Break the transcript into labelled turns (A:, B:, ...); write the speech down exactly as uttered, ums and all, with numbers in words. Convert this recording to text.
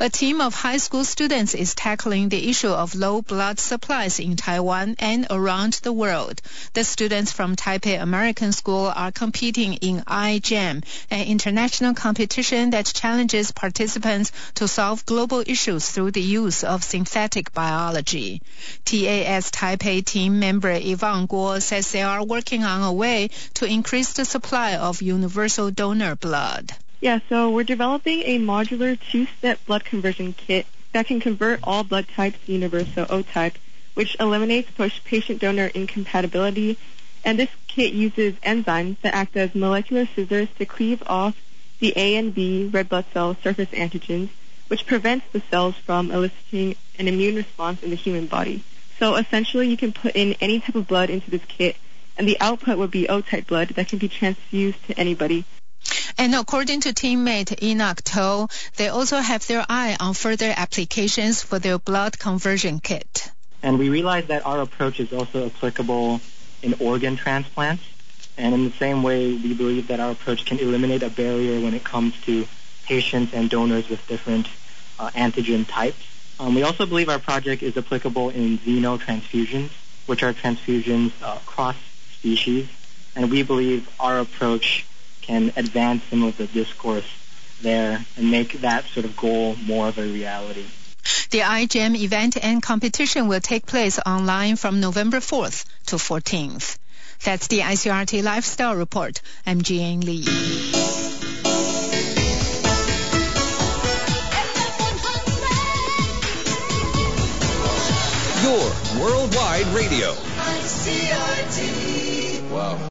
A: A team of high school students is tackling the issue of low blood supplies in Taiwan and around the world. The students from Taipei American School are competing in iGEM, an international competition that challenges participants to solve global issues through the use of synthetic biology. T A S Taipei team member Yvonne Guo says they are working on a way to increase the supply of universal donor blood.
B: Yeah, so we're developing a modular two-step blood conversion kit that can convert all blood types to universal O-type, which eliminates patient-donor incompatibility. And this kit uses enzymes that act as molecular scissors to cleave off the A and B red blood cell surface antigens, which prevents the cells from eliciting an immune response in the human body. So essentially, you can put in any type of blood into this kit, and the output would be O-type blood that can be transfused to anybody.
A: And according to teammate Enoch To, they also have their eye on further applications for their blood conversion kit.
C: And we realize that our approach is also applicable in organ transplants. And in the same way, we believe that our approach can eliminate a barrier when it comes to patients and donors with different uh, antigen types. Um, we also believe our project is applicable in xenotransfusions, which are transfusions uh, cross species. And we believe our approach can advance some of the discourse there and make that sort of goal more of a reality.
A: The iGEM event and competition will take place online from November fourth to fourteenth. That's the I C R T Lifestyle Report. I'm Jian Li.
D: Your worldwide radio.
E: I C R T.
D: Wow.